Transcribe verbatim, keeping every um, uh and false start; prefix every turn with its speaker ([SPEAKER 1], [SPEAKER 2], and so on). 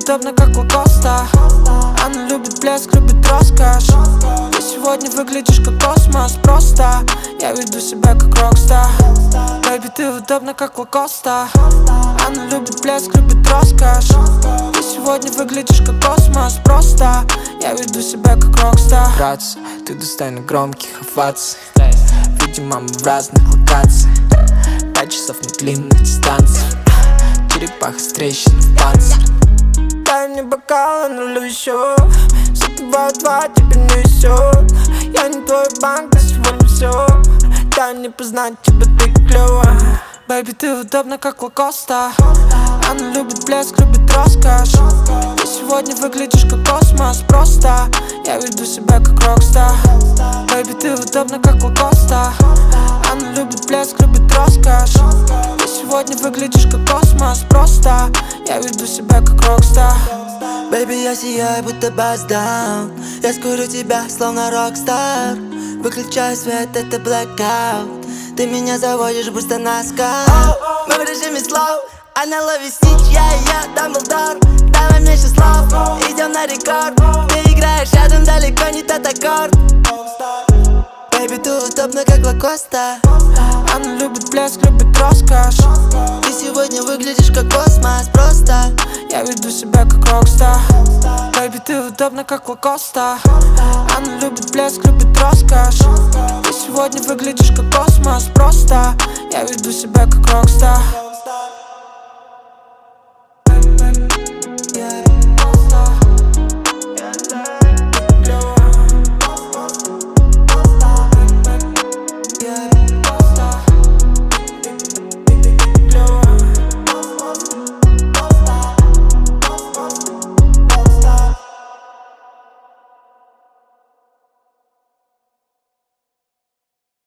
[SPEAKER 1] удобно, как Лакоста. Она любит блеск, любит роскошь. Ты сегодня выглядишь как космос. Просто я веду себя как рокстар. Бэйби, ты удобна, как Лакоста. Она любит блеск, любит роскошь. Ты сегодня выглядишь как космос. Просто я веду себя как рокстар.
[SPEAKER 2] Братцы, ты достойна громких оваций. Видимо, мы в разных локациях. Пять часов на длинных дистанциях. Черепаха с трещиной в панцире.
[SPEAKER 1] Дай мне бокал, нулю еще. Запиваю два, тебе не везет. Я не твой банк, ты сегодня все. Дай мне познать тебя, ты клёва. Бэйби, ты удобна, как Лакоста. Она любит блеск, любит роскошь. Ты сегодня выглядишь как космос. Просто я веду себя как рокстар. Бэйби, ты удобна, как Лакоста. Она любит блеск, любит роскошь. Ты сегодня выглядишь как космос. Просто я веду себя как рокстар.
[SPEAKER 3] Бэйби, я сияю, будто баздаун. Я скурю тебя, словно рокстар. Выключаю свет, это blackout. Ты меня заводишь быстро на скат. Мы в режиме слов. Она ловит снич, я ее Дамблдор. Давай мне сейчас слов, идем на рекорд. Ты играешь рядом, далеко не тот аккорд. Бэйби, ты удобна, как Лакоста.
[SPEAKER 1] Она любит блеск, любит роскошь.
[SPEAKER 3] Ты сегодня выглядишь как космос. Просто
[SPEAKER 1] я веду себя как рокстар. Бэйби, ты удобна, как Лакоста. Она любит блеск, любит роскошь. Ты сегодня выглядишь как космос. Просто я веду себя как рокстар.